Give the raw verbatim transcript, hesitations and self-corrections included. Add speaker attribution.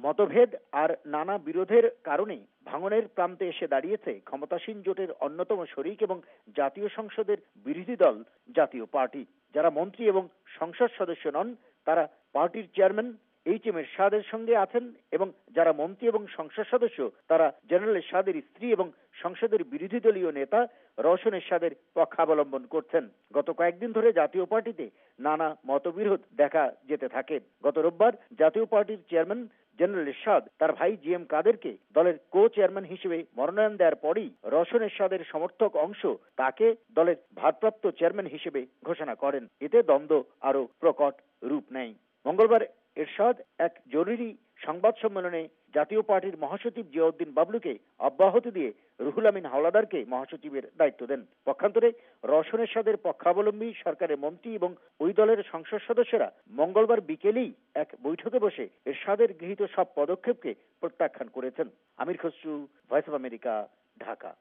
Speaker 1: মতভেদ আর নানা বিরোধের কারণেই ভাঙনের প্রান্তে এসে দাঁড়িয়েছে ক্ষমতাসীন জোটের অন্যতম শরিক এবং জাতীয় সংসদের বিরোধী দল জাতীয় পার্টি। যারা মন্ত্রী এবং সংসদ সদস্য নন তারা পার্টির চেয়ারম্যান এইচ এম এরশাদের সঙ্গে আছেন এবং যারা মন্ত্রী এবং সংসদ সদস্য তারা জেনারেল এরশাদের স্ত্রী এবং সংসদের বিরোধী দলীয় নেতা রওশন এরশাদের পক্ষাবলম্বন করছেন। গত কয়েকদিন ধরে জাতীয় পার্টিতে নানা মতবিরোধ দেখা যেতে থাকে। গত রোববার জাতীয় পার্টির চেয়ারম্যান জেনারেল এরশাদ তার ভাই জি এম কাদেরকে দলের কো চেয়ারম্যান হিসেবে মনোনয়ন দেওয়ার পরই রওশন এরশাদের সমর্থক অংশ তাকে দলের ভারপ্রাপ্ত চেয়ারম্যান হিসেবে ঘোষণা করেন। এতে দ্বন্দ্ব আরো প্রকট রূপ নেয়। মঙ্গলবার এরশাদ এক জরুরি সংবাদ সম্মেলনে জাতীয় পার্টির মহাসচিব জিয়াউদ্দিন বাবলুকে অব্যাহতি দিয়ে রুহুল আমিন হাওলাদারকে মহাসচিবের দায়িত্ব দেন। পক্ষান্তরে রওশন এরশাদের পক্ষাবলম্বী সরকারের মন্ত্রী এবং ওই দলের সংসদ সদস্যরা মঙ্গলবার বিকেলেই এক বৈঠকে বসে এরশাদের গৃহীত সব পদক্ষেপকে প্রত্যাখ্যান করেছেন। Amir Khasru, Voice of America, Dhaka.